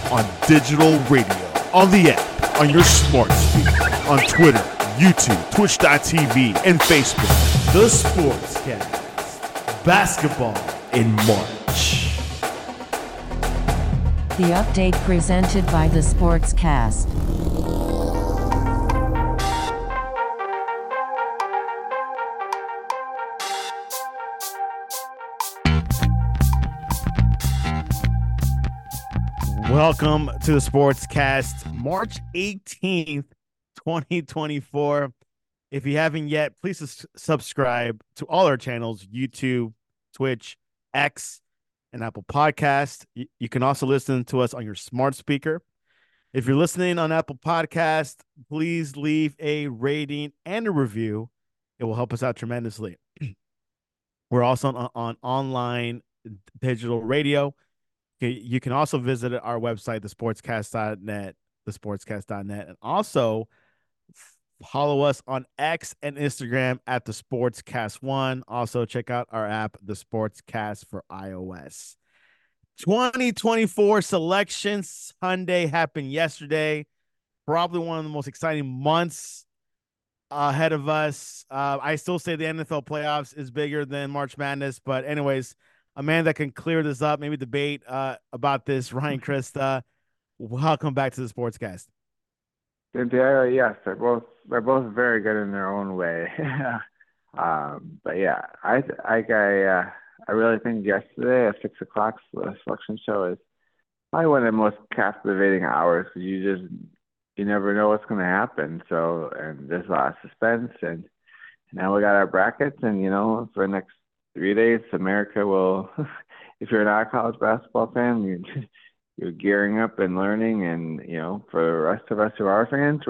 on digital radio, on the app, on your smart speaker, on Twitter, YouTube, Twitch.tv, and Facebook. The Sportscast. Basketball in March. The update presented by the Sportscast. Welcome to the Sportscast, March 18th, 2024. If you haven't yet, please subscribe to all our channels, YouTube, Twitch, X, and Apple Podcast. You can also listen to us on your smart speaker. If you're listening on Apple Podcast, please leave a rating and a review. It will help us out tremendously. We're also on online digital radio. You can also visit our website, thesportscast.net, thesportscast.net, and also follow us on X and Instagram at the Sportscast1. Also, check out our app, the Sportscast for iOS. 2024 Selection Sunday happened yesterday. Probably one of the most exciting months ahead of us. I still say the NFL playoffs is bigger than March Madness, but anyways, a man that can clear this up, maybe debate about this, Ryan Krista. Welcome back to the Sportscast. Yes, they're both very good in their own way. But yeah, I really think yesterday at 6 o'clock the selection show is probably one of the most captivating hours because you never know what's going to happen. So, and there's a lot of suspense, and now we got our brackets, and for the next 3 days, America will, if you're not a college basketball fan, you're gearing up and learning. And, for the rest of us who are fans,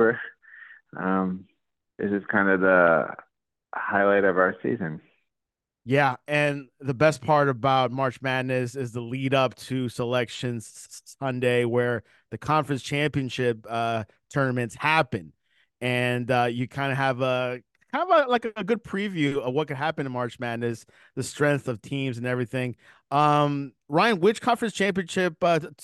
this is kind of the highlight of our season. Yeah, and the best part about March Madness is the lead up to Selection Sunday, where the conference championship tournaments happen. And you kind of have a good preview of what could happen in March Madness, the strength of teams and everything. Ryan, which conference championship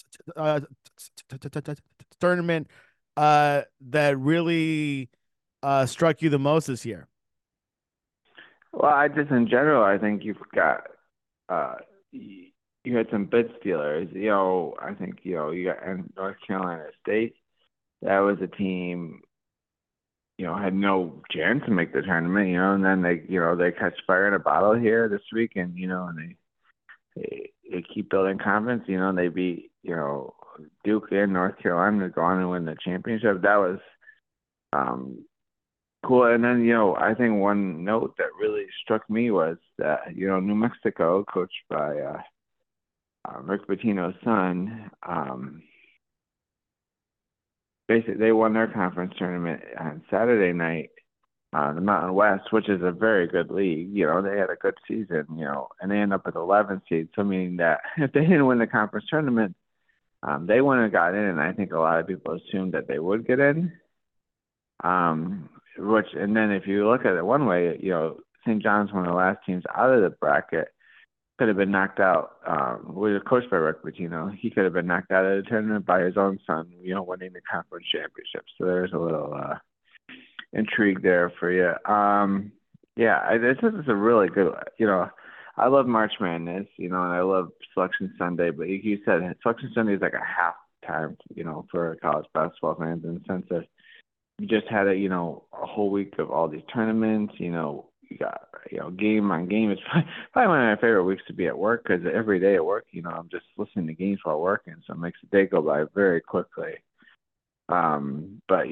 tournament that really struck you the most this year? Well, in general, I think you've got you had some bid stealers. I think you got North Carolina State. That was a team had no chance to make the tournament, and then they catch fire in a bottle here this week, and and they keep building confidence, and they beat Duke and North Carolina to go on and win the championship. That was cool. And then I think one note that really struck me was that New Mexico, coached by Rick Pitino's son, basically, they won their conference tournament on Saturday night, the Mountain West, which is a very good league. They had a good season, and they end up with 11 seeds. So, meaning that if they didn't win the conference tournament, they wouldn't have got in. And I think a lot of people assumed that they would get in. And then if you look at it one way, St. John's, one of the last teams out of the bracket, could have been knocked out. Was coached by Rick Pitino. He could have been knocked out of the tournament by his own son, winning the conference championship. So there's a little intrigue there for you. This is a really good. I love March Madness, and I love Selection Sunday. But like you said, Selection Sunday is like a halftime, for college basketball fans in the sense that you just had a whole week of all these tournaments. You got game on game. It's probably one of my favorite weeks to be at work because every day at work, I'm just listening to games while working, so it makes the day go by very quickly. But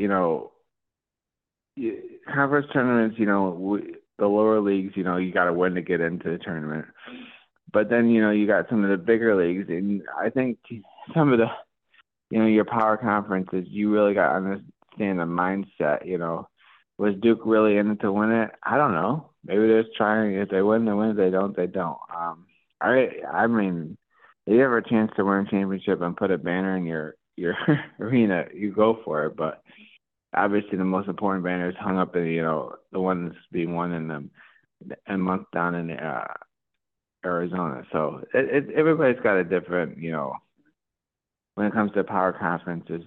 conference tournaments, the lower leagues, you got to win to get into the tournament. But then you got some of the bigger leagues, and I think some of the your power conferences, you really got to understand the mindset. Was Duke really in it to win it? I don't know. Maybe they're just trying. If they win, they win. If they don't, they don't. I mean, if you have a chance to win a championship and put a banner in your arena, you go for it. But obviously, the most important banner is hung up in the one that's being won in a month down in Arizona. So everybody's got a different when it comes to power conferences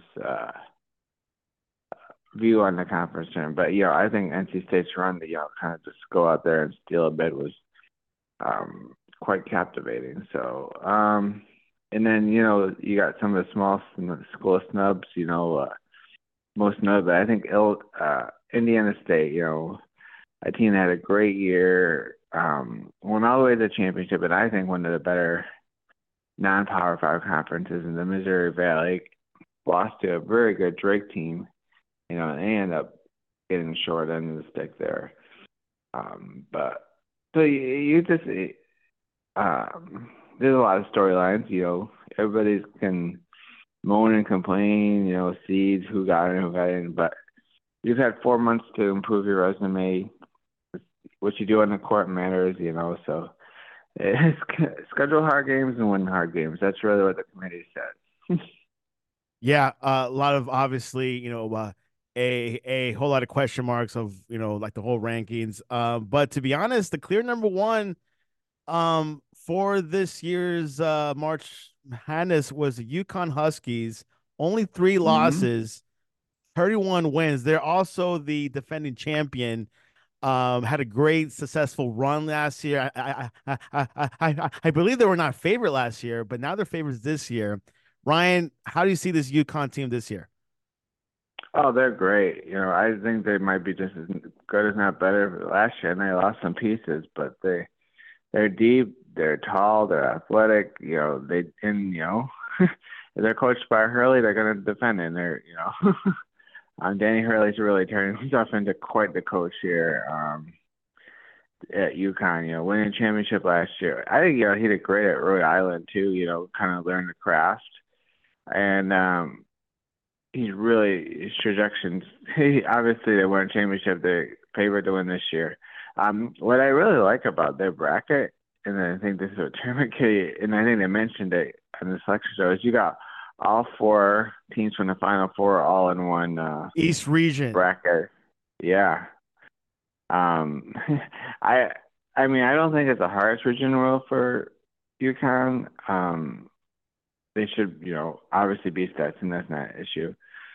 view on the conference term. But I think NC State's run to kind of just go out there and steal a bid was quite captivating. So and then you got some of the small school snubs. Most notably, I think Indiana State. A team that had a great year, went all the way to the championship, and I think one of the better non-Power 5 conferences in the Missouri Valley. Lost to a very good Drake team, and they end up getting the short end of the stick there. But so you just there's a lot of storylines. Everybody's can moan and complain. Seeds, who got in, but you've had 4 months to improve your resume. What you do on the court matters, So schedule hard games and win hard games. That's really what the committee said. Yeah, a lot of obviously, a whole lot of question marks of like the whole rankings. But to be honest, the clear number one for this year's March Madness was the UConn Huskies. Only 3 losses, 31 wins. They're also the defending champion. Had a great successful run last year. I believe they were not favorite last year, but now they're favorites this year. Ryan, how do you see this UConn team this year? Oh, they're great. I think they might be just as good, if not better, last year. And they lost some pieces, but they're deep, they're tall, they're athletic. If they're coached by Hurley, they're going to defend it. And they're Danny Hurley's really turning himself into quite the coach here at UConn. Winning championship last year. I think he did great at Rhode Island too. Kind of learned the craft, and he's really his trajectories. Obviously, they won a championship. They're favored to win this year. What I really like about their bracket, and I think this is a tournament key, and I think they mentioned it on the selection show, is you got all 4 teams from the Final Four all in one East region bracket. Yeah. I mean, I don't think it's the hardest region rule for UConn. They should, obviously beat Stetson. That's not an issue.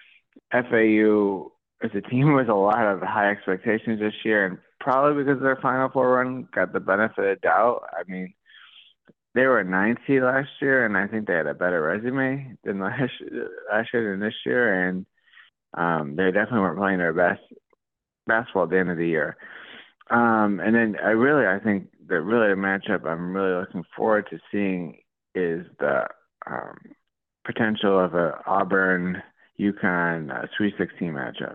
FAU is a team with a lot of high expectations this year, and probably because their Final Four run got the benefit of doubt. I mean, they were a 9th seed last year, and I think they had a better resume than last year than this year, and they definitely weren't playing their best basketball at the end of the year. And then I think that really the matchup I'm really looking forward to seeing is the potential of a Auburn UConn Sweet 16 matchup.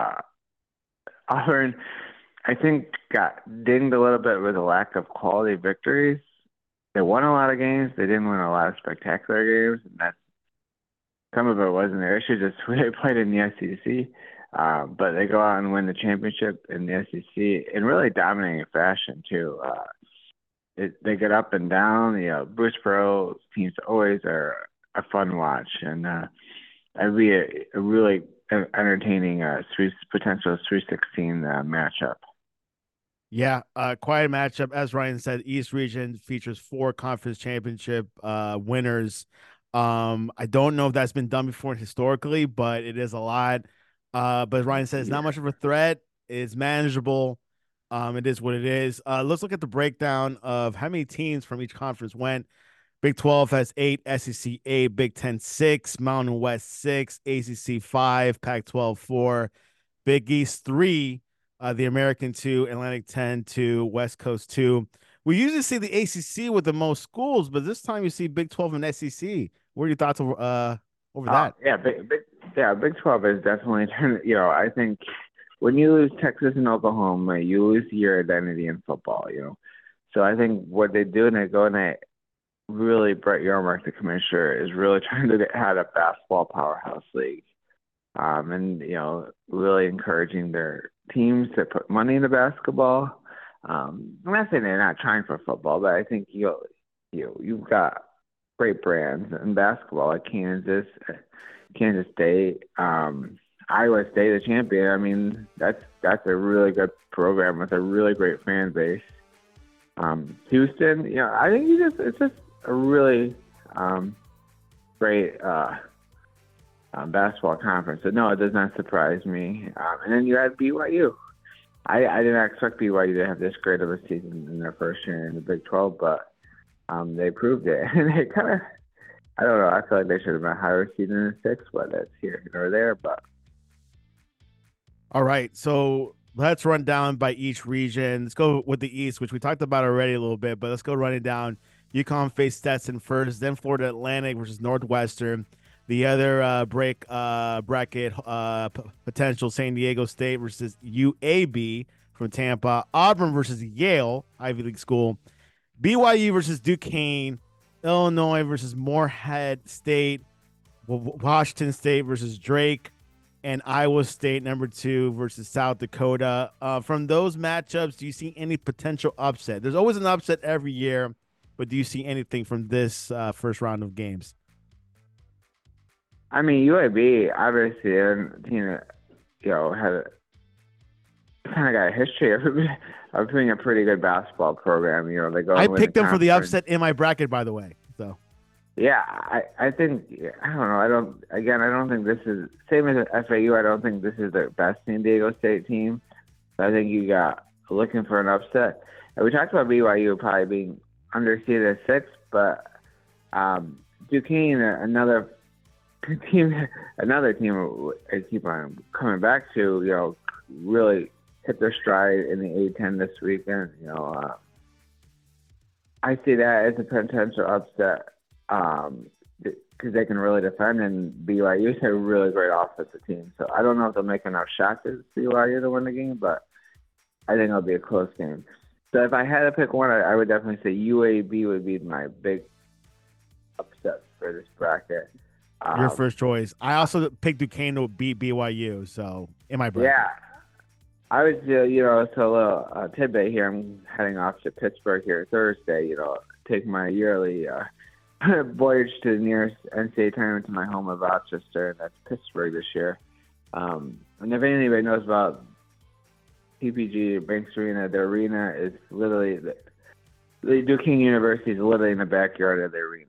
Auburn, I think, got dinged a little bit with a lack of quality victories. They won a lot of games. They didn't win a lot of spectacular games, and some of it wasn't their issue. Just who they played in the SEC, but they go out and win the championship in the SEC in really dominating fashion too. They get up and down. Bruce Pearl teams always are a fun watch, and it'd be a really entertaining potential Sweet 16 matchup. Yeah, quite a matchup. As Ryan said, East Region features 4 conference championship winners. I don't know if that's been done before historically, but it is a lot. But as Ryan said, it's not much of a threat. It's manageable. It is what it is. Let's look at the breakdown of how many teams from each conference went. Big 12 has 8, SEC 8, Big 10 6, Mountain West 6, ACC 5, Pac-12 4, Big East 3, the American 2, Atlantic 10 2, West Coast 2. We usually see the ACC with the most schools, but this time you see Big 12 and SEC. What are your thoughts over that? Yeah, Big 12 is definitely I think when you lose Texas and Oklahoma, you lose your identity in football. So I think what they do, and they go and they really, Brett Yormark, the commissioner, is really trying to have a basketball powerhouse league, and really encouraging their teams to put money into basketball. I'm not saying they're not trying for football, but I think you've got great brands in basketball like Kansas State, Iowa State, the champion. I mean, that's a really good program with a really great fan base. Houston, I think it's just a really great basketball conference. So no, it does not surprise me. And then you had BYU. I did not expect BYU to have this great of a season in their first year in the Big 12, but they proved it. And they kind of, I don't know, I feel like they should have been higher seeded than 6, but that's here or there. But All right, so let's run down by each region. Let's go with the East, which we talked about already a little bit, but let's go running down. UConn faced Stetson first, then Florida Atlantic versus Northwestern. The other bracket potential, San Diego State versus UAB from Tampa. Auburn versus Yale, Ivy League school. BYU versus Duquesne. Illinois versus Morehead State. Washington State versus Drake. And Iowa State, number 2, versus South Dakota. From those matchups, do you see any potential upset? There's always an upset every year, but do you see anything from this first round of games? I mean, UAB obviously, had kind of got a history of being a pretty good basketball program. They go. I picked them for the upset in my bracket, by the way. So. Yeah, I think, I don't know. I don't think this is, same as FAU, I don't think this is the best San Diego State team. I think you got looking for an upset. And we talked about BYU probably being underseeded at 6, but Duquesne, another team I keep on coming back to, really hit their stride in the A-10 this weekend. I see that as a potential upset. Because they can really defend, and BYU is a really great offensive team. So I don't know if they'll make enough shots as BYU to win the game, but I think it'll be a close game. So if I had to pick one, I would definitely say UAB would be my big upset for this bracket. Your first choice. I also picked Duquesne to beat BYU, so in my bracket. Yeah. I was, it's a little tidbit here. I'm heading off to Pittsburgh here Thursday, take my yearly voyage to the nearest NCAA tournament to my home of Rochester, and that's Pittsburgh this year. And if anybody knows about PPG Banks Arena, the arena is literally the Duquesne University is literally in the backyard of the arena.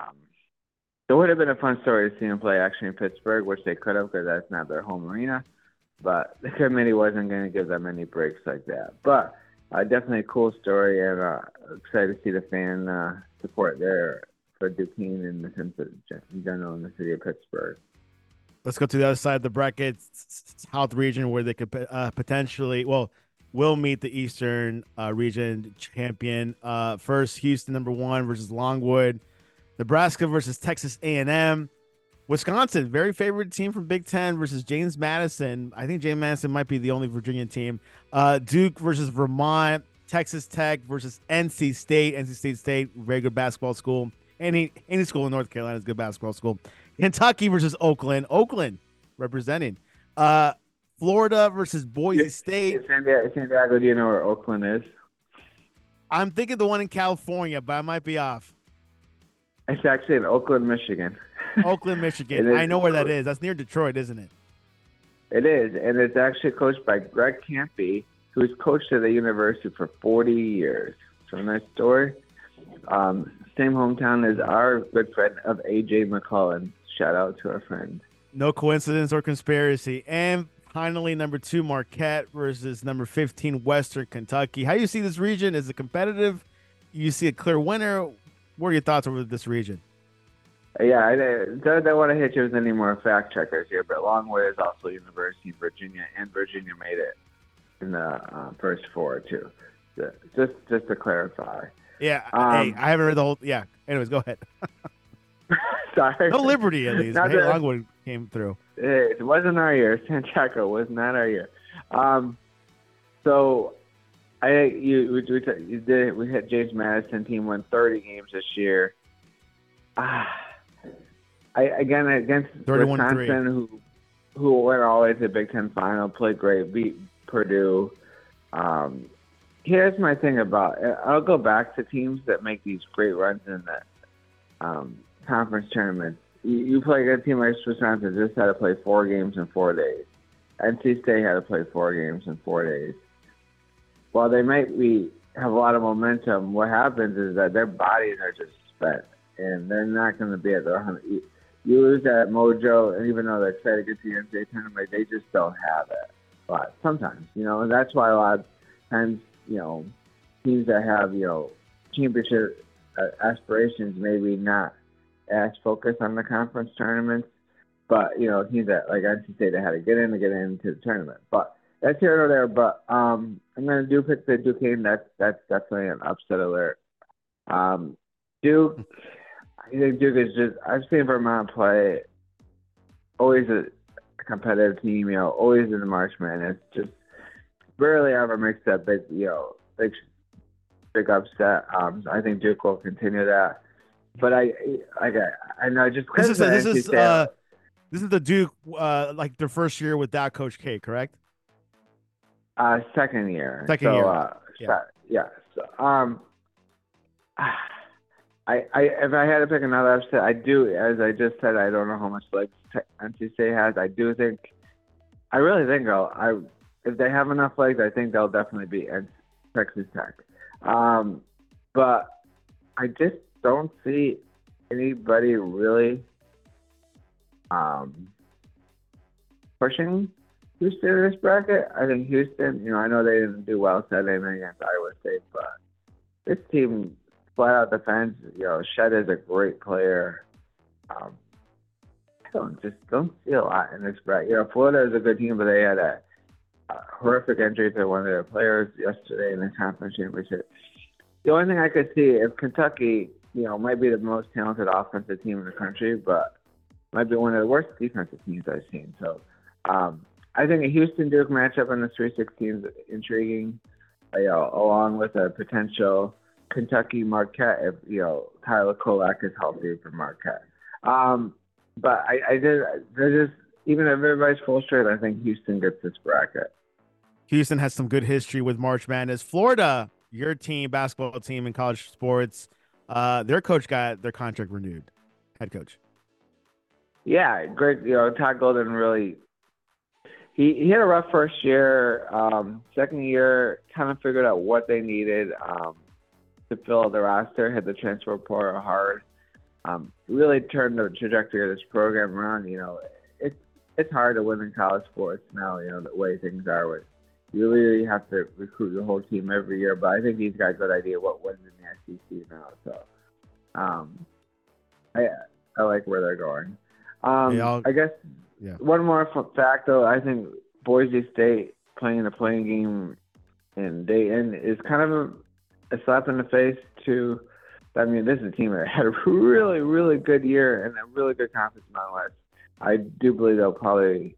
It would have been a fun story to see them play actually in Pittsburgh, which they could have because that's not their home arena. But the committee wasn't going to give them any breaks like that. But definitely a cool story, and excited to see the fan support there for Duquesne and the sense in general in the city of Pittsburgh. Let's go to the other side of the bracket, South region, where they could potentially, will meet the Eastern region champion. First, Houston, number 1, versus Longwood. Nebraska versus Texas A&M. Wisconsin, very favorite team from Big Ten versus James Madison. I think James Madison might be the only Virginia team. Duke versus Vermont. Texas Tech versus NC State. NC State, very good basketball school. Any school in North Carolina is a good basketball school. Kentucky versus Oakland. Oakland representing. Florida versus Boise State. Santiago, do you know where Oakland is? I'm thinking the one in California, but I might be off. It's actually in Oakland, Michigan. Oakland, Michigan. I know where that is. That's near Detroit, isn't it? It is, and it's actually coached by Greg Campy, who's coached at the university for 40 years. So nice story. Same hometown as our good friend of A.J. McCullen. Shout out to our friend. No coincidence or conspiracy. And finally, number 2, Marquette versus number 15, Western Kentucky. How do you see this region? Is it competitive? You see a clear winner? What are your thoughts over this region? Yeah, I don't want to hit you with any more fact checkers here, but Longwood is also University of Virginia, and Virginia made it in the first 4 too. Just to clarify. Yeah, hey, I haven't heard the whole. Yeah. Anyways, go ahead. Sorry. No Liberty at least. Hey, Longwood came through. It wasn't our year. Santiago was not our year. So we had James Madison team won 30 games this year. Against Wisconsin, who went all the way to the Big Ten final, played great, beat Purdue. Here's my thing about it. I'll go back to teams that make these great runs in the conference tournaments. You play a team like Wisconsin, just had to play 4 games in 4 days. NC State had to play 4 games in 4 days. While they might have a lot of momentum, what happens is that their bodies are just spent, and they're not going to be at their 100. you lose that mojo, and even though they're trying to get to the NCAA tournament, they just don't have it. But sometimes, and that's why a lot of times, teams that have, championship aspirations maybe not as focused on the conference tournaments, but, teams that, like NC State, they had to get into the tournament. But that's here or there. But I'm going to pick the Duquesne. That's definitely an upset alert. Duke, I think Duke is just, I've seen Vermont play always a competitive team, always in the March Madness. Just rarely ever makes that big upset. I think Duke will continue that. But I know just this is the Duke like their first year without Coach K, correct? Second year. Second year. Yeah. So, if I had to pick another upset, I do. As I just said, I don't know how much legs NC State has. I really think if they have enough legs, I think they'll definitely beat Texas Tech. But I just don't see anybody really pushing Houston in this bracket. I think Houston, I know they didn't do well Saturday night against Iowa State, but this team flat out defense. Shed is a great player. I don't see a lot in this bracket. Florida is a good team, but they had a horrific injury to one of their players yesterday in the conference championship. The only thing I could see if Kentucky, might be the most talented offensive team in the country, but might be one of the worst defensive teams I've seen. So I think a Houston-Duke matchup in the 3-16 is intriguing, along with a potential Kentucky-Marquette if, Tyler Kolak is healthy for Marquette. But they're just, even if everybody's full straight, I think Houston gets this bracket. Houston has some good history with March Madness. Florida, your team, basketball team in college sports, their coach got their contract renewed, head coach. Yeah, great. Todd Golden really, he had a rough first year. Second year, kind of figured out what they needed to fill the roster, hit the transfer portal hard. Really turned the trajectory of this program around. It's hard to win in college sports now, the way things are with you really have to recruit your whole team every year, but I think he's got a good idea what wins in the SEC now. So I like where they're going. I guess one more fact, though, I think Boise State playing a playing game in Dayton is kind of a slap in the face to – I mean, this is a team that had a really, really good year and a really good conference nonetheless. I do believe they'll probably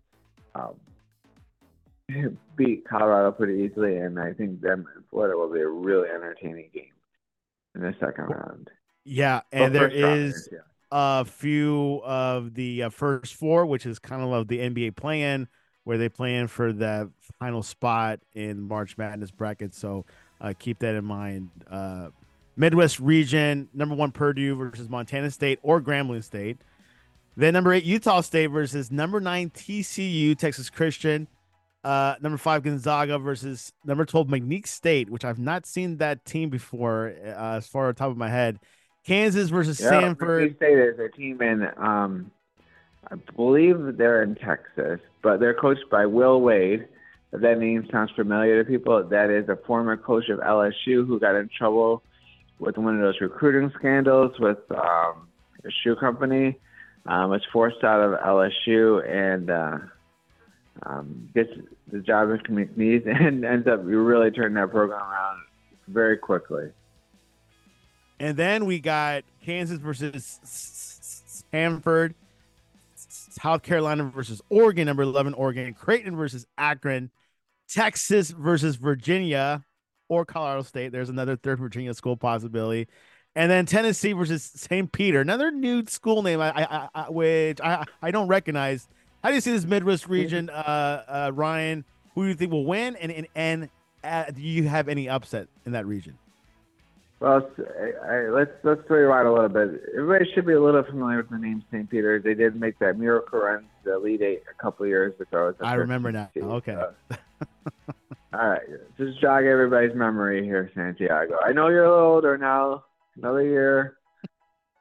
beat Colorado pretty easily, and I think them and Florida will be a really entertaining game in the second round. Yeah, and there is a few of the first four, which is kind of like the NBA play-in, where they play in for the final spot in March Madness bracket. So keep that in mind. Midwest region, number 1 Purdue versus Montana State or Grambling State. Then number 8 Utah State versus number 9 TCU, Texas Christian. Number 5 Gonzaga versus number 12 McNeese State, which I've not seen that team before as far as top of my head. Kansas versus Sanford. McNeese State is a team in, I believe they're in Texas, but they're coached by Will Wade. If that name sounds familiar to people, that is a former coach of LSU who got in trouble with one of those recruiting scandals with a shoe company. Was forced out of LSU and gets the job at McNeese and ends up really turning that program around very quickly. And then we got Kansas versus Stanford, South Carolina versus Oregon, number 11 Oregon, Creighton versus Akron, Texas versus Virginia or Colorado State. There's another third Virginia school possibility. And then Tennessee versus St. Peter, another new school name which I don't recognize. How do you see this Midwest region, Ryan? Who do you think will win? And do you have any upset in that region? Well, let's throw you out a little bit. Everybody should be a little familiar with the name St. Peter. They did make that miracle run to the Elite Eight a couple of years ago. I remember now. Okay. All right. Just jog everybody's memory here, Santiago. I know you're a little older now. Another year.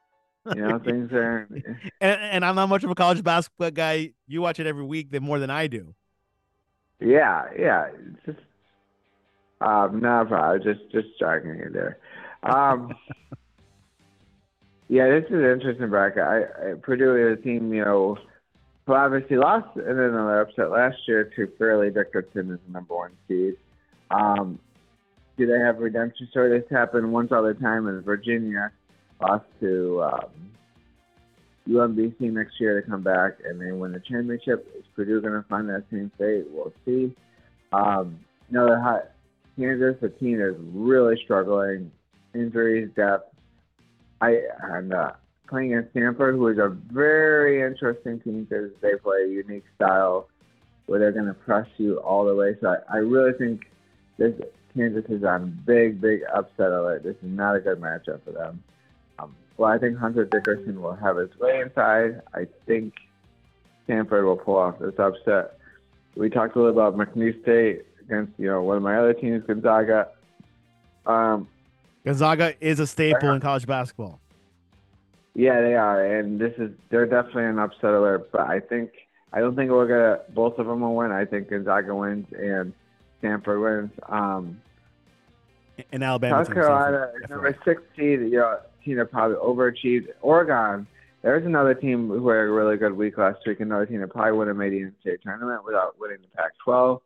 Things are. And I'm not much of a college basketball guy. You watch it every week, more than I do. Yeah, yeah. It's just no problem. Just jogging you there. Um, yeah, this is an interesting bracket. Purdue is a team, who obviously lost in another upset last year to Fairleigh Dickinson as the number one seed. Do they have redemption story? This happened once all the time in Virginia. Lost to UMBC next year to come back and they win the championship. Is Purdue going to find that same fate? We'll see. Kansas, a team that's really struggling, injuries, depth. Playing against Stanford, who is a very interesting team because they play a unique style where they're going to press you all the way. So I really think Kansas is on big upset alert. This is not a good matchup for them. Well, I think Hunter Dickinson will have his way inside. I think Stanford will pull off this upset. We talked a little about McNeese State against, one of my other teams, Gonzaga. Gonzaga is a staple in college basketball. Yeah, they are, and they're definitely an upset alert. But I don't think both of them will win. I think Gonzaga wins and Stanford wins. And Alabama, South Carolina, number 6 seed. Team that probably overachieved. Oregon, there's another team who had a really good week last week. Another team that probably would have made the NCAA tournament without winning the Pac-12.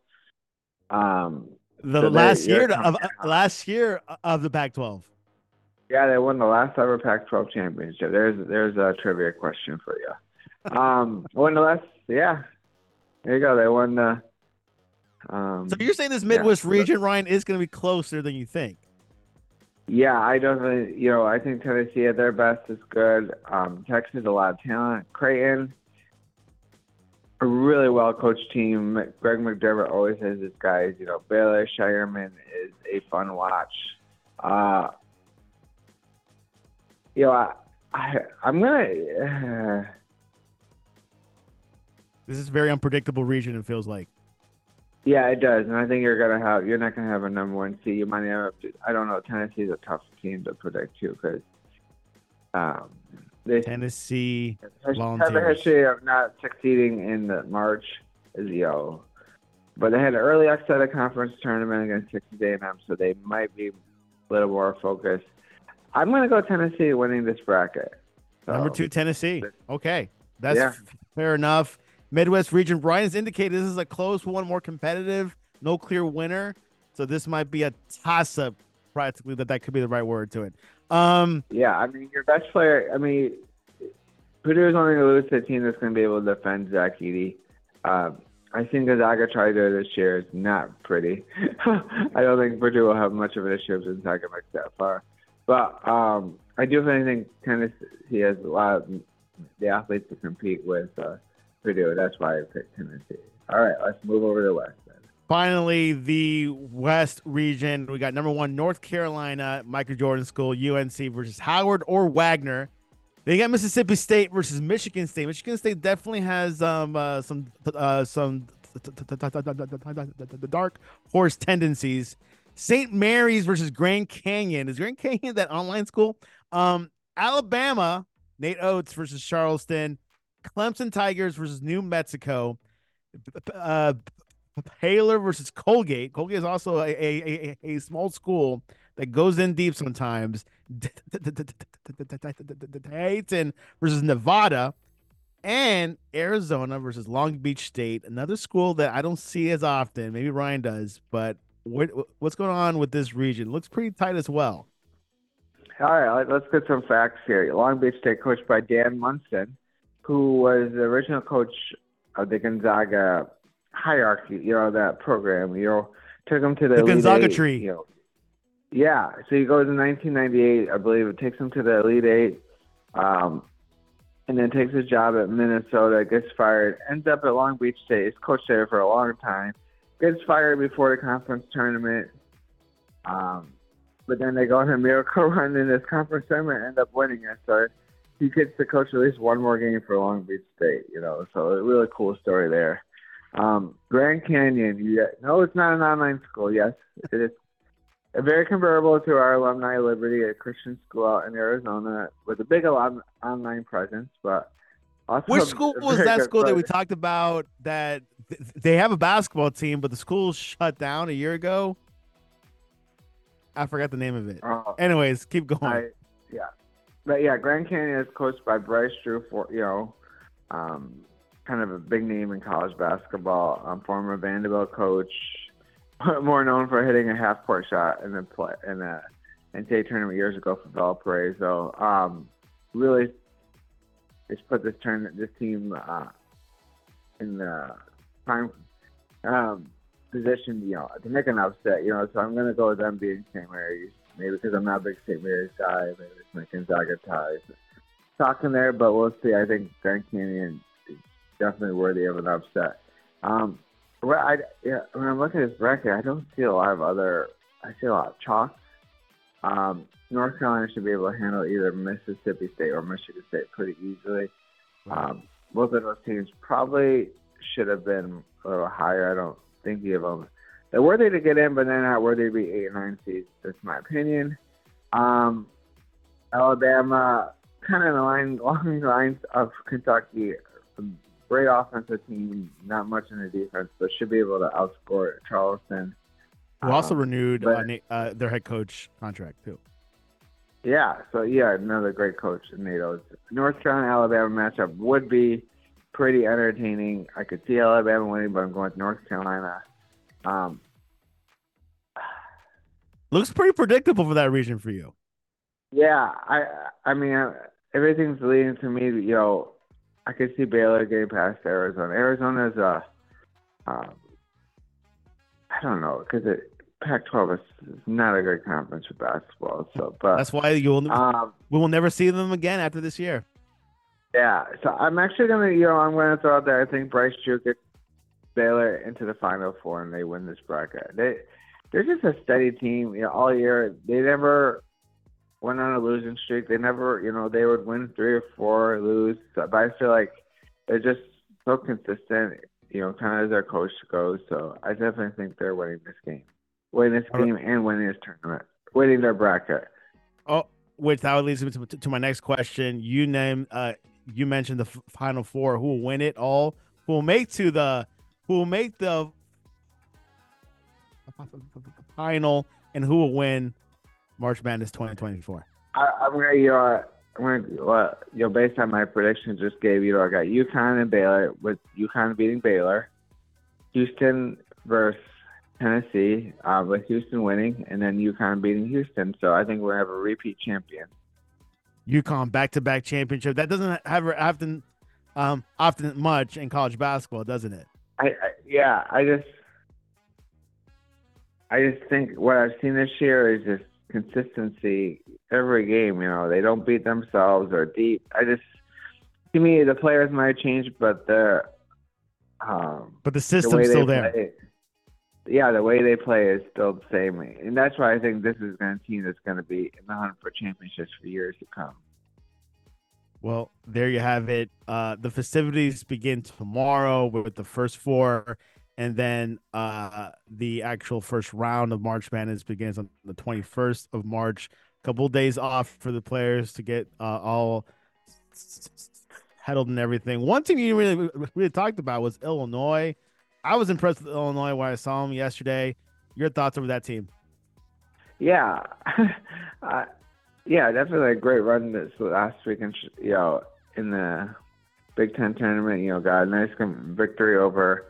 Last year of the Pac-12. Yeah, they won the last ever Pac-12 championship. There's a trivia question for you. There you go. They won the. So you're saying this Midwest region, Ryan, is going to be closer than you think? Yeah, I definitely. I think Tennessee at their best is good. Texas, a lot of talent. Creighton, a really well-coached team. Greg McDermott always has his guys. Baylor Shireman is a fun watch. I'm gonna. This is a very unpredictable region. It feels like. Yeah, it does, and I think you're not gonna have a number one seed. You might have to. I don't know. Tennessee's a tough team to predict too, because Tennessee have a history of not succeeding in the March, but they had an early upset of conference tournament against Texas A&M, so they might be a little more focused. I'm going to go Tennessee winning this bracket. So, number 2, Tennessee. Okay, that's fair enough. Midwest region, Brian has indicated this is a close one, more competitive, no clear winner. So this might be a toss-up, practically, that could be the right word to it. Your best player, Purdue is only going to lose to a team that's going to be able to defend Zach Edey. I think Gonzaga tried to this year. It's not pretty. I don't think Purdue will have much of an issue if Gonzaga makes that far. But I do think Tennessee has a lot of the athletes to compete with Purdue. That's why I picked Tennessee. All right, let's move over to the West then. Finally, the West region. We got number 1, North Carolina, Michael Jordan School, UNC versus Howard or Wagner. They got Mississippi State versus Michigan State. Michigan State definitely has some dark horse tendencies. St. Mary's versus Grand Canyon. Is Grand Canyon that online school? Alabama, Nate Oates versus Charleston. Clemson Tigers versus New Mexico. Baylor versus Colgate. Colgate is also a small school that goes in deep sometimes. Dayton versus Nevada. And Arizona versus Long Beach State. Another school that I don't see as often. Maybe Ryan does, but what's going on with this region? Looks pretty tight as well. All right, let's get some facts here. Long Beach State, coached by Dan Munson, who was the original coach of the Gonzaga hierarchy, that program, took him to the Gonzaga Elite tree. So he goes in 1998, I believe. It takes him to the Elite Eight, and then takes his job at Minnesota, gets fired, ends up at Long Beach State. He's coached there for a long time. Gets fired before the conference tournament. But then they go on a miracle run in this conference tournament and end up winning it. So he gets to coach at least one more game for Long Beach State, So a really cool story there. Grand Canyon, no, it's not an online school. Yes, it is. very comparable to our alumni Liberty, a Christian school out in Arizona with a big online presence, but also Which school a was very that good school that we presence. talked about that they have a basketball team, but the school shut down a year ago? I forgot the name of it. Uh, Anyways, keep going. I yeah, but yeah, Grand Canyon is coached by Bryce Drew, for um, kind of a big name in college basketball. Former Vanderbilt coach, more known for hitting a half court shot in the NCAA tournament years ago for Valparaiso. Really, it's put this team in the prime position, to make an upset. So I'm gonna go with them being St. Mary's, maybe because I'm not a big St. Mary's guy. Maybe it's my Gonzaga ties talking there, but we'll see. I think Grand Canyon is definitely worthy of an upset. When I'm looking at this bracket, I don't see a lot of I see a lot of chalk. North Carolina should be able to handle either Mississippi State or Michigan State pretty easily. Both of those teams probably should have been a little higher. I don't think you have them. They're worthy to get in, but they're not worthy to be 8 and 9 seeds. That's my opinion. Alabama, kind of along the lines of Kentucky, a great offensive team, not much in the defense, but should be able to outscore Charleston. Who also renewed their head coach contract too. Yeah, so another great coach in NATO. North Carolina Alabama matchup would be pretty entertaining. I could see Alabama winning, but I'm going with North Carolina. Looks pretty predictable for that region for you. Yeah, I mean, everything's leading to me. I could see Baylor getting past Arizona. Arizona's I don't know, because Pac-12 is not a great conference for basketball. So, but that's why we will never see them again after this year. Yeah, so I'm actually gonna, I'm gonna throw out there. I think Bryce Drew gets Baylor into the Final Four and they win this bracket. They're just a steady team. All year they never went on a losing streak. They never, they would win 3 or 4, lose. But I feel like they're just so consistent. Kind of as their coach goes. So I definitely think they're winning this game, and winning this tournament, winning their bracket. Oh, which that leads me to my next question. You mentioned the Final Four. Who will win it all? Who will make the final, and who will win March Madness 2024? I'm gonna, based on my prediction just gave I got UConn and Baylor, with UConn beating Baylor, Houston versus Tennessee, with Houston winning, and then UConn beating Houston. So I think we're gonna have a repeat champion. UConn back-to-back championship. That doesn't happen often much in college basketball, doesn't it? I just think what I've seen this year is just consistency every game. They don't beat themselves or deep. To me, the players might change, but the system's still there. The way they play is still the same, and that's why I think this is a team that's going to be in the hunt for championships for years to come. Well, there you have it. The festivities begin tomorrow with the first 4. And then the actual first round of March Madness begins on the 21st of March. A couple of days off for the players to get all settled and everything. One team you really talked about was Illinois. I was impressed with Illinois when I saw them yesterday. Your thoughts over that team? Yeah. Definitely a great run this last week, in the Big Ten tournament. Got a nice victory over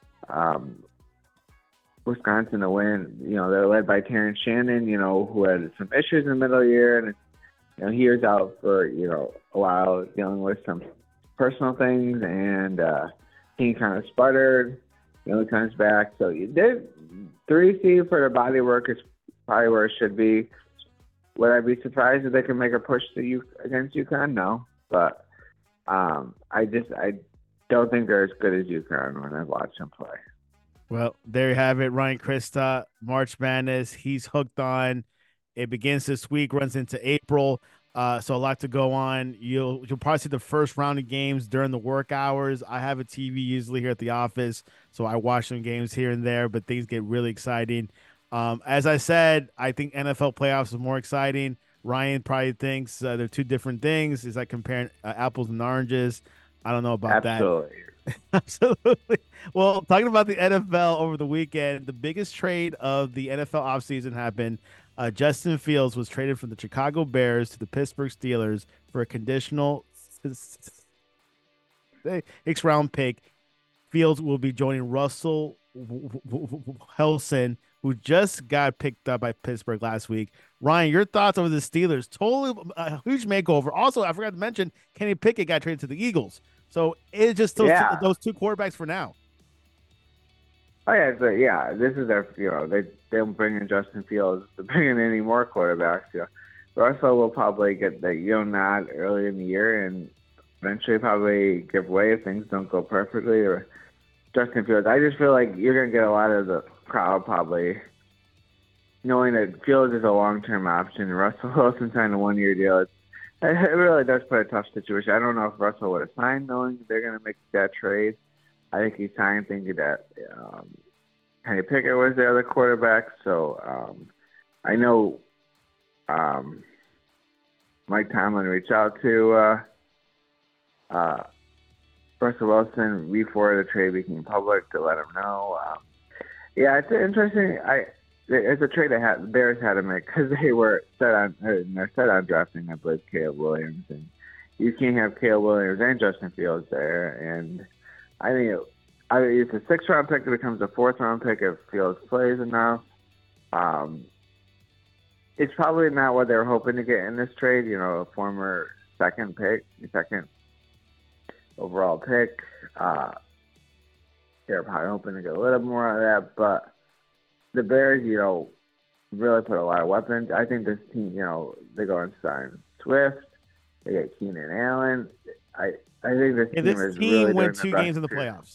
Wisconsin to win. They're led by Terrence Shannon, who had some issues in the middle of the year, and he was out for a while dealing with some personal things, and he kind of sputtered. Comes back. So you did 3 seed for their body work is probably where it should be. Would I be surprised if they can make a push against UConn? No, but I don't think they're as good as UConn when I watch them play. Well, there you have it. Ryan Krista, March Madness. He's hooked on. It begins this week, runs into April. So a lot to go on. You'll probably see the first round of games during the work hours. I have a TV usually here at the office, so I watch some games here and there, but things get really exciting. As I said, I think NFL playoffs is more exciting. Ryan probably thinks they're two different things. Is like comparing apples and oranges. I don't know about that. Absolutely. Absolutely. Well, talking about the NFL over the weekend, the biggest trade of the NFL offseason happened. Justin Fields was traded from the Chicago Bears to the Pittsburgh Steelers for a conditional sixth round pick. Fields will be joining Russell Wilson, who just got picked up by Pittsburgh last week. Ryan, your thoughts over the Steelers? Totally a huge makeover. Also, I forgot to mention Kenny Pickett got traded to the Eagles. So it's just those two quarterbacks for now. Oh yeah, this is their they don't bring in Justin Fields to bring in any more quarterbacks. Russell will probably get the nod early in the year and eventually probably give way if things don't go perfectly. Or Justin Fields, I just feel like you're gonna get a lot of the crowd probably knowing that Fields is a long-term option. Russell Wilson signed a 1-year deal. It really does put a tough situation. I don't know if Russell would have signed knowing they're going to make that trade. I think he signed thinking that Kenny Pickett was the other quarterback. So I know Mike Tomlin reached out to Russell Wilson before the trade became public to let him know. It's interesting. It's a trade the Bears had to make because they're set on drafting, I believe, Caleb Williams, and you can't have Caleb Williams and Justin Fields there. And I think it's a 6th-round pick that becomes a 4th-round pick if Fields plays enough. It's probably not what they were hoping to get in this trade. A former second overall pick. They're probably hoping to get a little more of that, but the Bears, really put a lot of weapons. I think this team, they go and sign Swift. They get Keenan Allen. I think this team is really went 2 games in the playoffs.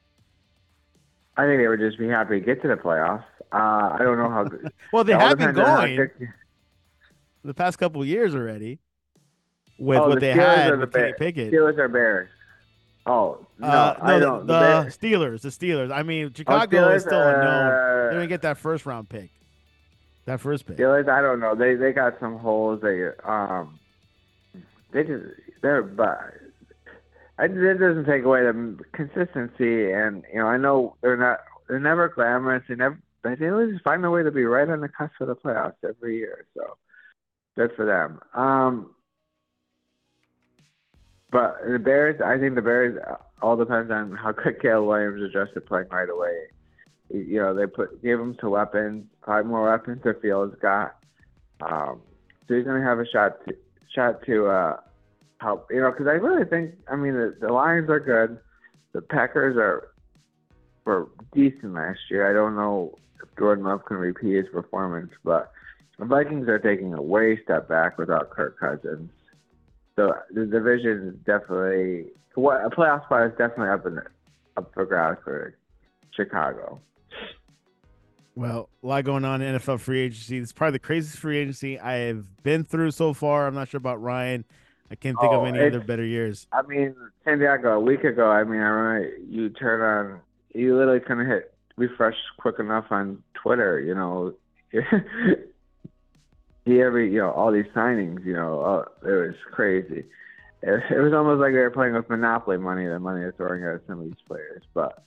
I think they would just be happy to get to the playoffs. I don't know how good. Well, they have been going the past couple of years already with what they had with Kenny Pickett. Steelers or Bears? Oh, no, I don't. The Steelers. I mean, Chicago is still unknown. They didn't get that first pick. Steelers, I don't know. They got some holes. That doesn't take away the consistency. And I know they're never glamorous. They always find a way to be right on the cusp of the playoffs every year. So good for them. But the Bears, I think the Bears all depends on how good Caleb Williams adjusted playing right away. They gave him some weapons, probably more weapons than Fields got. So he's going to have a shot to help. Because I really think, the Lions are good. The Packers were decent last year. I don't know if Jordan Love can repeat his performance, but the Vikings are taking a way step back without Kirk Cousins. So the division is definitely a playoff spot is definitely up for grabs for Chicago. Well, a lot going on in NFL free agency. It's probably the craziest free agency I have been through so far. I'm not sure about Ryan. I can't think of any other better years. San Diego, a week ago, I remember you literally couldn't hit refresh quick enough on Twitter, all these signings, it was crazy. It was almost like they were playing with Monopoly money, the money they're throwing at some of these players. But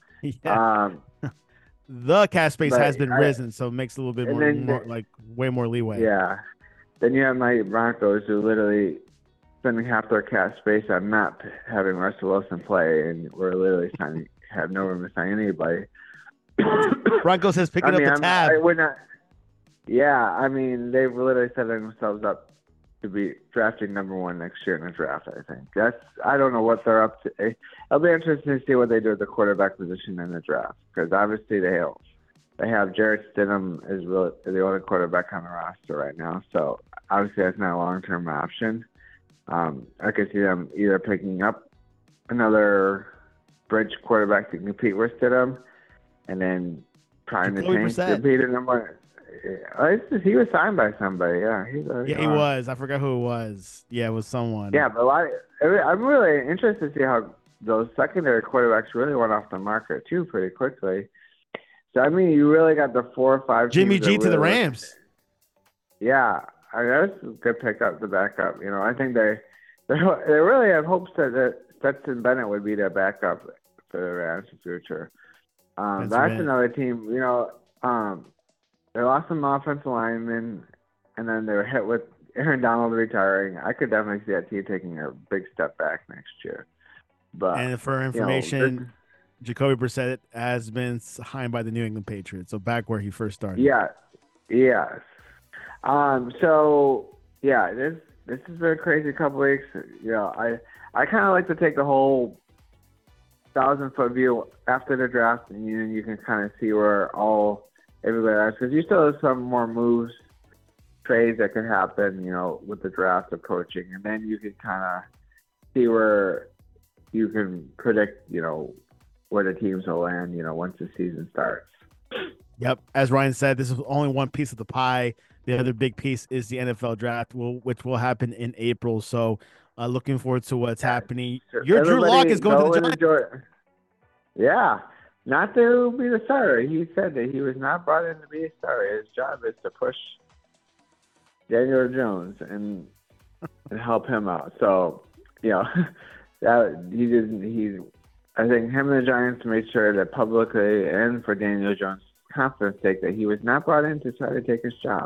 the cap space has been risen, so it makes a little bit more way more leeway. Yeah. Then you have my Broncos who literally spending half their cap space on not having Russell Wilson play, and we're literally have no room to sign anybody. Broncos has picked up the tab. They've literally set themselves up to be drafting number 1 next year in the draft, I think. I don't know what they're up to. It'll be interesting to see what they do at the quarterback position in the draft, because obviously they have Jarrett Stidham is the only quarterback on the roster right now, so obviously that's not a long-term option. I could see them either picking up another bridge quarterback to compete with Stidham and then trying to change the beat number. He was signed by somebody. Yeah, he was. I forgot who it was. Yeah, it was someone. Yeah, but I'm really interested to see how those secondary quarterbacks really went off the market too pretty quickly. So I mean, you really got the 4 or 5 Jimmy teams G that to the really Rams. Yeah, that's a good pickup to back up. I think they really have hopes that Stetson Bennett would be their backup for the Rams in the future. That's another team. They lost some offensive linemen, and then they were hit with Aaron Donald retiring. I could definitely see that team taking a big step back next year. But and for information, Jacoby Brissett has been signed by the New England Patriots, so back where he first started. Yeah, yes. So yeah, this has been a crazy couple weeks. I kind of like to take the whole 1,000-foot view after the draft, and you can kind of see where everybody is, because you still have some more moves, trades that could happen, with the draft approaching, and then you can kind of see where you can predict, where the teams will land, once the season starts. Yep. As Ryan said, this is only one piece of the pie. The other big piece is the NFL draft, which will happen in April. So looking forward to what's happening. Your Drew Lock is going to the Giants. Yeah. Not to be the starter. He said that he was not brought in to be a starter. His job is to push Daniel Jones and help him out. So, that he didn't. I think him and the Giants made sure that publicly and for Daniel Jones' confidence sake that he was not brought in to try to take his job.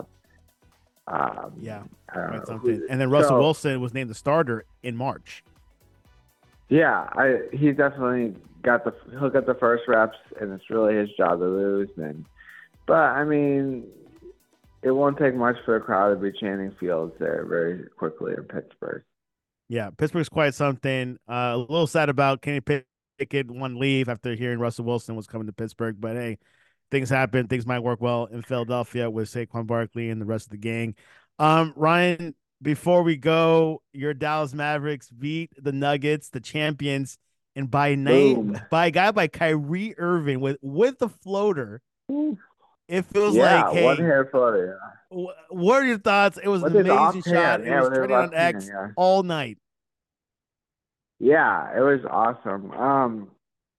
And then Russell Wilson was named the starter in March. Yeah, he definitely he'll get the first reps, and it's really his job to lose. But I mean, it won't take much for the crowd to be chanting Fields there very quickly in Pittsburgh. Yeah, Pittsburgh's quite something. A little sad about Kenny Pickett one leave after hearing Russell Wilson was coming to Pittsburgh, but hey, things happen. Things might work well in Philadelphia with Saquon Barkley and the rest of the gang. Ryan, before we go, your Dallas Mavericks beat the Nuggets, the champions, and by a guy by Kyrie Irving with the floater. Ooh. It feels like, hey, one hair floater. Yeah. What are your thoughts? It was an amazing shot. It was trending on X all night. Yeah, it was awesome.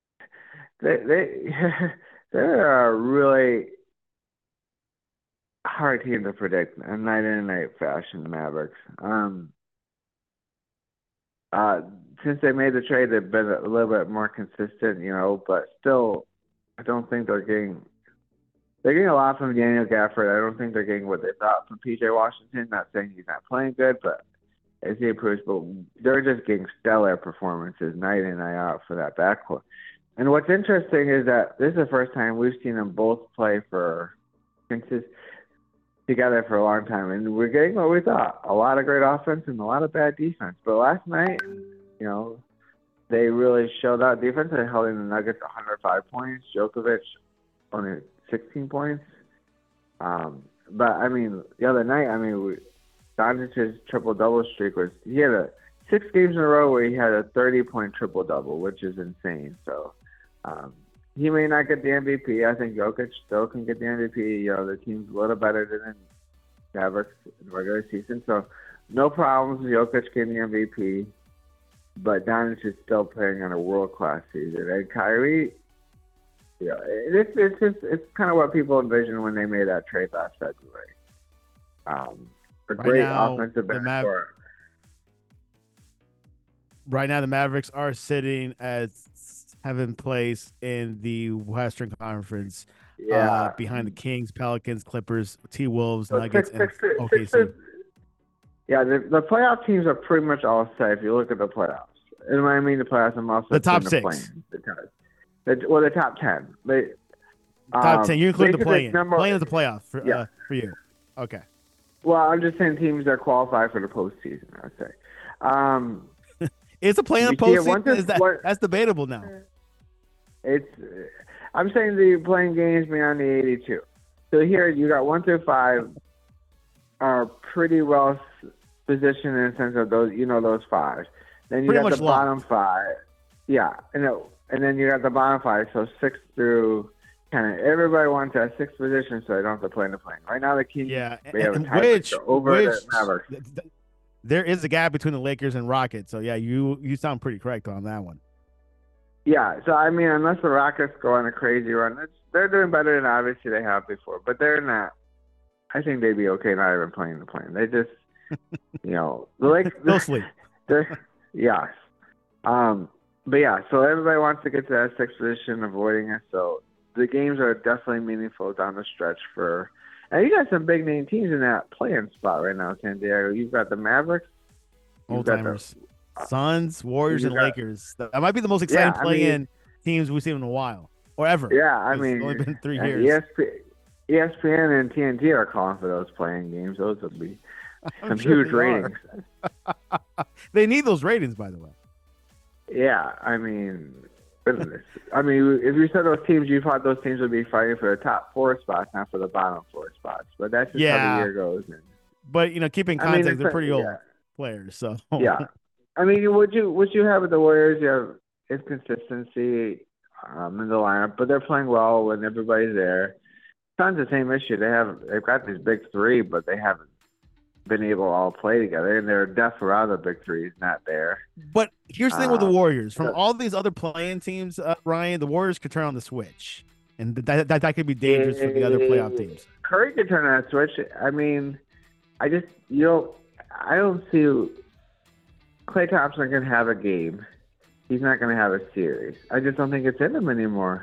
They're a really hard team to predict in night in and night fashion, the Mavericks. Since they made the trade, they've been a little bit more consistent, but still, I don't think they're getting a lot from Daniel Gafford. I don't think they're getting what they thought from P.J. Washington. Not saying he's not playing good, but as he improves, but they're just getting stellar performances night in, night out for that backcourt. And what's interesting is that this is the first time we've seen them both play together for a long time, and we're getting what we thought: a lot of great offense and a lot of bad defense. But last night, they really showed out defense. They held in the Nuggets 105 points. Djokovic only 16 points. But I mean, the other night, Doncic's triple-double streak he had 6 games in a row where he had a 30-point triple-double, which is insane. So he may not get the MVP. I think Jokic still can get the MVP. The team's a little better than the Mavericks in the regular season. So no problems with Jokic getting the MVP. But Doncic is still playing on a world-class season. And Kyrie, it's kind of what people envisioned when they made that trade last February. A great offensive backcourt. Right now, the Mavericks are sitting at 7th place in the Western Conference, behind the Kings, Pelicans, Clippers, T-Wolves, Nuggets, and OKC. Yeah, the playoff teams are pretty much all set if you look at the playoffs. And when I mean the playoffs, I'm also the top 6. The top 10. Top 10. You include the play-in. Play-in is the playoff for you. Okay. Well, I'm just saying teams that qualify for the postseason, I'd say. Is a play-in postseason? That's debatable now. I'm saying the playing games beyond the 82. So here you got 1 through 5 are pretty well positioned in the sense of those, those 5. Then you got the bottom 5. Yeah, and then you got the bottom 5. So 6 through kind of everybody wants that 6th position, so they don't have to play in the play. Right now, the Kings have a tiebreaker over the Mavericks. There is a gap between the Lakers and Rockets. So yeah, you sound pretty correct on that one. Yeah, so I mean, unless the Rockets go on a crazy run, they're doing better than obviously they have before, but they're not. I think they'd be okay not even playing the plane. They just, the Lakers. No sleep. Yeah. But yeah, so everybody wants to get to that sixth position, avoiding it. So the games are definitely meaningful down the stretch and you got some big name teams in that playing spot right now, San Diego. You've got the Mavericks, Old timers, Suns, Warriors, and Lakers. That might be the most exciting play-in teams we've seen in a while or ever. Yeah, I mean, it's only been 3 years. ESPN and TNT are calling for those playing games. Those would be some huge ratings. They need those ratings, by the way. Yeah, I mean, goodness. I mean, if you said those teams, you thought those teams would be fighting for the top 4 spots, not for the bottom 4 spots. But that's just how the year goes. But keep in context, they're pretty old players. So yeah, I mean, what you have with the Warriors? You have inconsistency in the lineup, but they're playing well when everybody's there. Suns the same issue. They've got these big 3, but they haven't been able to all play together, and their depth around the big 3 is not there. But here's the thing with the Warriors: from all these other playing teams, Ryan, the Warriors could turn on the switch, and that could be dangerous for the other playoff teams. Curry could turn on a switch. I mean, I don't see Klay Thompson can have a game. He's not going to have a series. I just don't think it's in him anymore.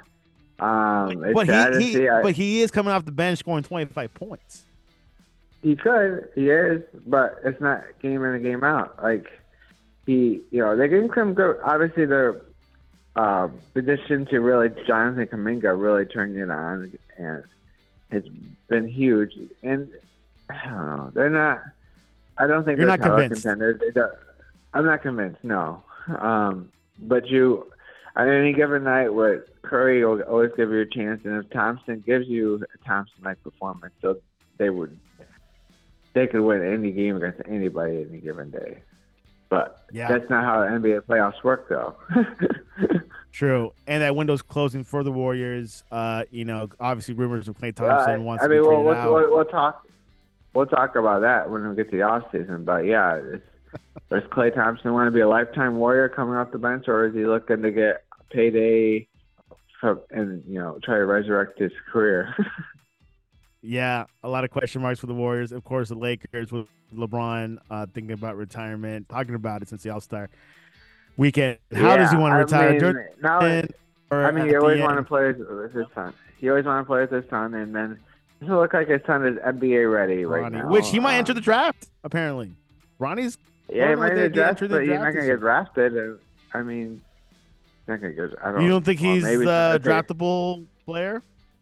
But he is coming off the bench scoring 25 points. He is, but it's not game in and game out. Like they can come go. Obviously, their addition to really Jonathan Kuminga really turned it on, and it's been huge. And I don't know, they're not. I don't think you're they're not convinced. Contenders. I'm not convinced. No, but on any given night, what Curry will always give you a chance, and if Thompson gives you a Thompson-like performance, so they could win any game against anybody any given day. But that's not how the NBA playoffs work, though. True, and that window's closing for the Warriors. Obviously rumors of Klay Thompson wants to be traded out. We'll talk about that when we get to the off season. But yeah, does Klay Thompson want to be a lifetime Warrior coming off the bench, or is he looking to get a payday and try to resurrect his career? Yeah, a lot of question marks for the Warriors. Of course, the Lakers with LeBron thinking about retirement, talking about it since the All-Star weekend. How does he want to retire? He always want to play with his son. He always want to play with his son, and then it doesn't look like his son is NBA ready right now. Which he might enter the draft, apparently. Ronnie's he might enter the draft, but he's not going to get drafted. I mean, he's not going to get. You don't think he's a draftable player?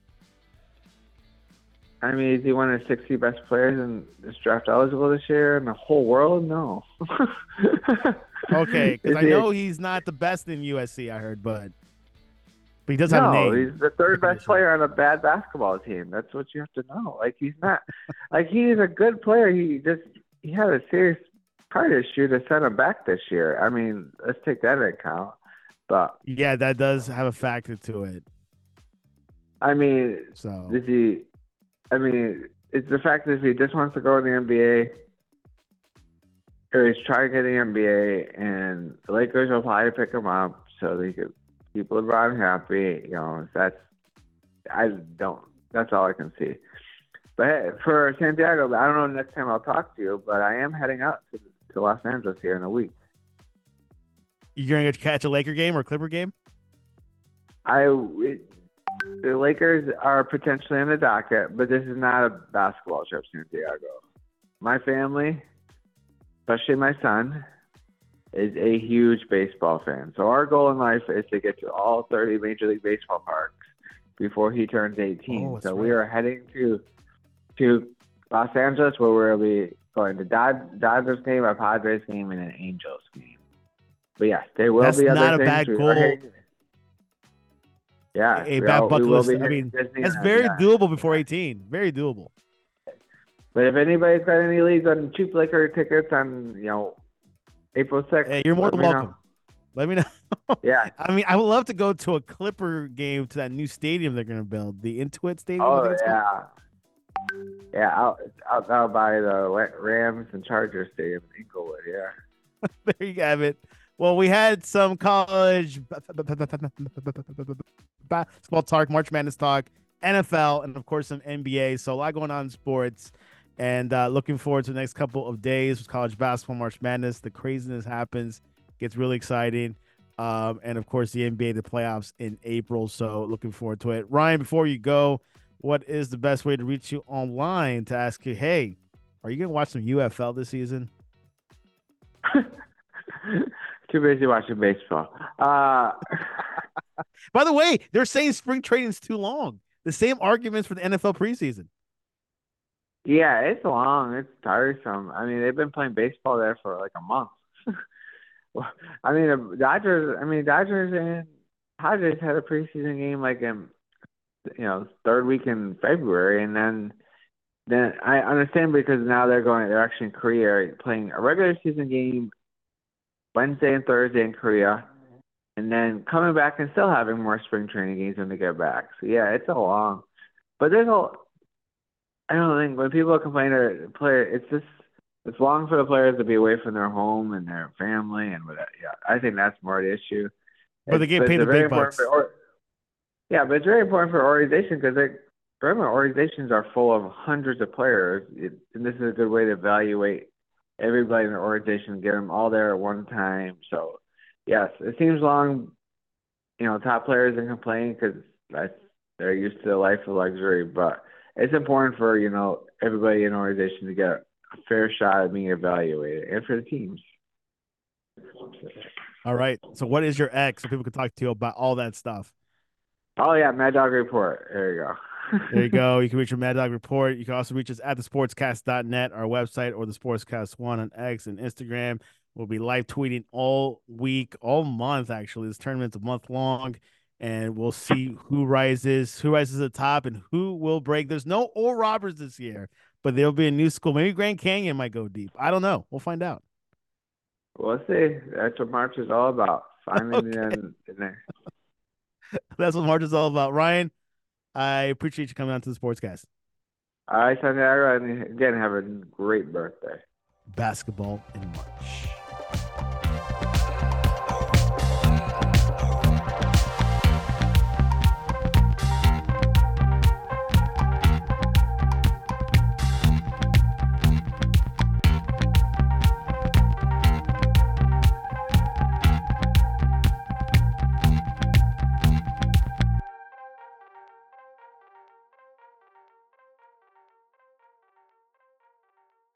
I mean, is he one of the 60 best players in this draft eligible this year in the whole world? No. Okay, because I know he's not the best in USC, I heard, but he does have a name. No, he's the third best player on a bad basketball team. That's what you have to know. Like, he's not – like, he's a good player. He had a serious part issue to send him back this year. I mean, let's take that into account. But yeah, that does have a factor to it. I mean, it's the fact that if he just wants to go in the NBA, or he's trying to get in the NBA, and the Lakers will probably pick him up so they could keep LeBron happy. That's all I can see. But hey, for Santiago, I don't know next time I'll talk to you, but I am heading out to Los Angeles here in a week. You're going to catch a Laker game or Clipper game? The Lakers are potentially on the docket, but this is not a basketball trip, Santiago. My family, especially my son, is a huge baseball fan. So our goal in life is to get to all 30 Major League Baseball parks before he turns 18. So we are heading to Los Angeles, where we'll be going to Dodgers game, a Padres game, and an Angels game. But yes, there will be other things. That's not a bad goal. Yeah, a bad bucket list. I mean, that's very doable before 18. Very doable. But if anybody's got any leads on cheap liquor tickets on, April 6th, hey, you're more than welcome. Let me know. Yeah. I mean, I would love to go to a Clipper game to that new stadium they're going to build, the Intuit Stadium. Oh, yeah. Yeah, out by the Rams and Chargers Stadium in Inglewood, yeah. There you have it. Well, we had some college basketball talk, March Madness talk, NFL, and of course some NBA. So a lot going on in sports, and looking forward to the next couple of days with college basketball, March Madness. The craziness happens, gets really exciting, and of course the NBA, the playoffs in April. So looking forward to it. Ryan, before you go, what is the best way to reach you online to ask you, hey, are you gonna watch some UFL this season? Too busy watching baseball. By the way, they're saying spring training is too long. The same arguments for the NFL preseason. Yeah, it's long. It's tiresome. I mean, they've been playing baseball there for like a month. Well, I mean, the Dodgers. I mean, Dodgers and Padres had a preseason game like in third week in February, and then I understand because now they're actually in Korea playing a regular season game Wednesday and Thursday in Korea, and then coming back and still having more spring training games when they get back. So yeah, it's a long. But I don't think when people complain to player, it's long for the players to be away from their home and their family and whatever. Yeah, I think that's more the issue. But they get paid the big bucks. Yeah, but it's very important for organization because government organizations are full of hundreds of players, and this is a good way to evaluate everybody in the organization, get them all there at one time. So, yes, it seems long. Top players can complain because they're used to a life of luxury, but it's important for everybody in the organization to get a fair shot at being evaluated, and for the teams. All right. So, what is your X so people can talk to you about all that stuff? Oh yeah, Mad Dog Report. There you go. There you go. You can reach your Mad Dog Report. You can also reach us at thesportscast.net, our website, or the Sportscast1 on X and Instagram. We'll be live tweeting all week, all month, actually. This tournament's a month long, and we'll see who rises to the top and who will break. There's no Oral Roberts this year, but there'll be a new school. Maybe Grand Canyon might go deep. I don't know. We'll find out. We'll see. That's what March is all about. Finding in there. That's what March is all about. Ryan, I appreciate you coming on to the Sportscast. All right, Santiago, and again, have a great birthday. Basketball in March.